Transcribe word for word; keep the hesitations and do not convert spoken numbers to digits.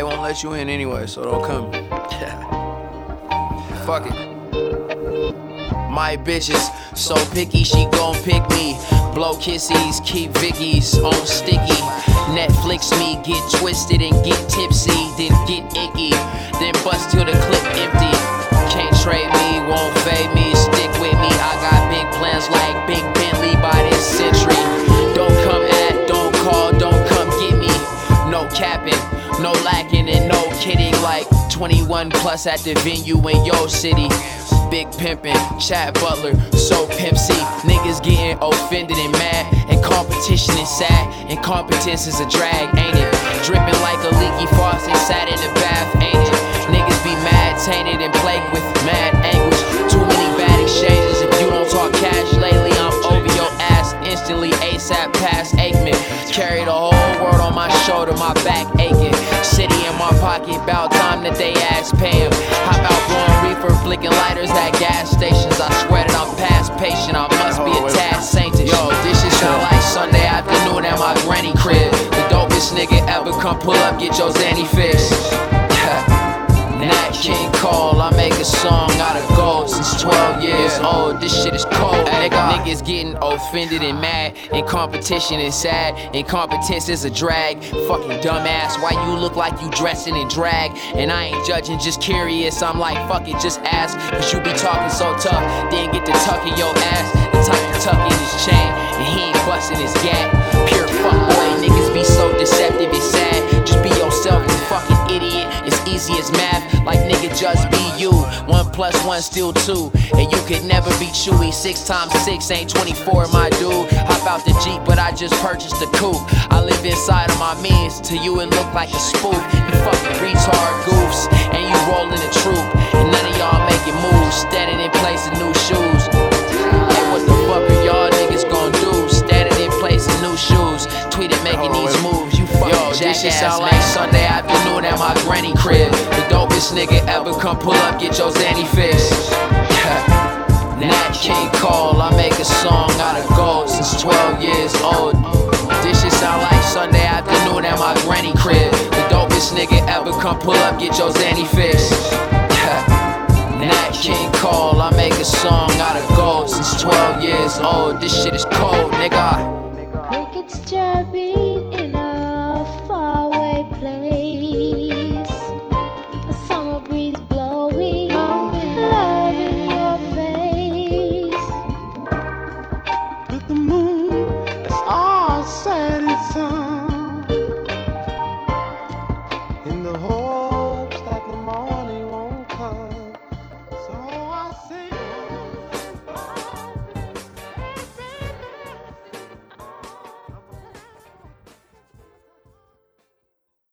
They won't let you in anyway, so don't come. Fuck it. My bitch is so picky, she gon' pick me. Blow kissies, keep Vickies on sticky. Netflix me, get twisted and get tipsy, then get icky, then bust till the clip empty. Can't trade me, won't fade me, stick with me. I got big plans like Big Bentley by this century. Don't come at, don't call, don't come get me. No capping, no lacking and no kidding. Like twenty-one plus at the venue in your city. Big pimpin', Chad Butler, so Pimp C. Niggas getting offended and mad, and competition is sad, and competence is a drag, ain't it? Dripping like a leaky faucet, sat in the bath, ain't it? Niggas be mad, tainted, and plagued with mad anguish. Too many bad exchanges. If you don't talk cash lately, I'm over your ass instantly. ASAP past Aikman. Carry the whole world on my shoulder, my back aching. City in my pocket, bout time that they ass pay him. How about blowing reefer, flicking lighters at gas stations? I swear that I'm past patient, I must be a tad sainted. Yo, this shit sound like Sunday afternoon at my granny crib. The dopest nigga ever come pull up, get your Zanny fix. Nat King Cole, I make a song out of gold since twelve years old. This shit is cold, nigga. Niggas getting offended and mad, and competition is sad, and competence is a drag. Fucking dumbass, why you look like you dressing in drag? And I ain't judging, just curious. I'm like, fuck it, just ask. Cause you be talking so tough, then get to tucking your ass. The type to tuck in his chain, and he ain't busting his gat. Pure fuckboy, niggas be so deceptive, it's sad. Just be yourself, you fucking idiot. It's easy as math, like nigga, just be you. One plus one still two, and you could never be Chewy. Six times six ain't twenty-four, my dude. Hop out the Jeep, but I just purchased a coupe. I live inside of my means, to you it look like a spoof. You fucking retard goofs, and you rollin' a troop, and none of y'all making moves, standing in place of new shoes. Hey, what the fuck are y'all niggas gon' do? Standing in place of new shoes, tweeted making these moves. You fucking Yo, this shit sound like Sunday afternoon at my granny crib. The dopest nigga ever come pull up, get your Zanny fix. Nat King Cole, I make a song out of gold since twelve years old. This shit sound like Sunday afternoon at my granny crib. The dopest nigga ever come pull up, get your Zanny fix. Nat King Cole, I make a song out of gold since twelve years old. This shit is cold, nigga. Crickets chirping in a faraway place. A summer breeze blowing, love in your face. With the moon, it's all said and done. In the whole